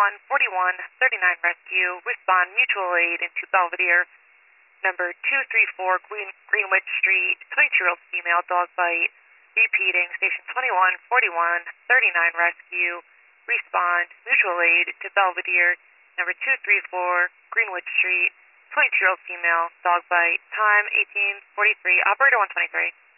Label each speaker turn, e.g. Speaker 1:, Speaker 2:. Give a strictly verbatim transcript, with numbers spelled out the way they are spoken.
Speaker 1: one forty-one thirty-nine rescue. Respond mutual aid into Belvedere. Number two three four Green, Greenwich Street, twenty-two-year-old female, dog bite. Repeating, station twenty-one forty-one thirty-nine rescue. Respond mutual aid to Belvedere. Number two three four Greenwich Street, twenty-two-year-old female, dog bite. Time eighteen forty-three. Operator one twenty-three.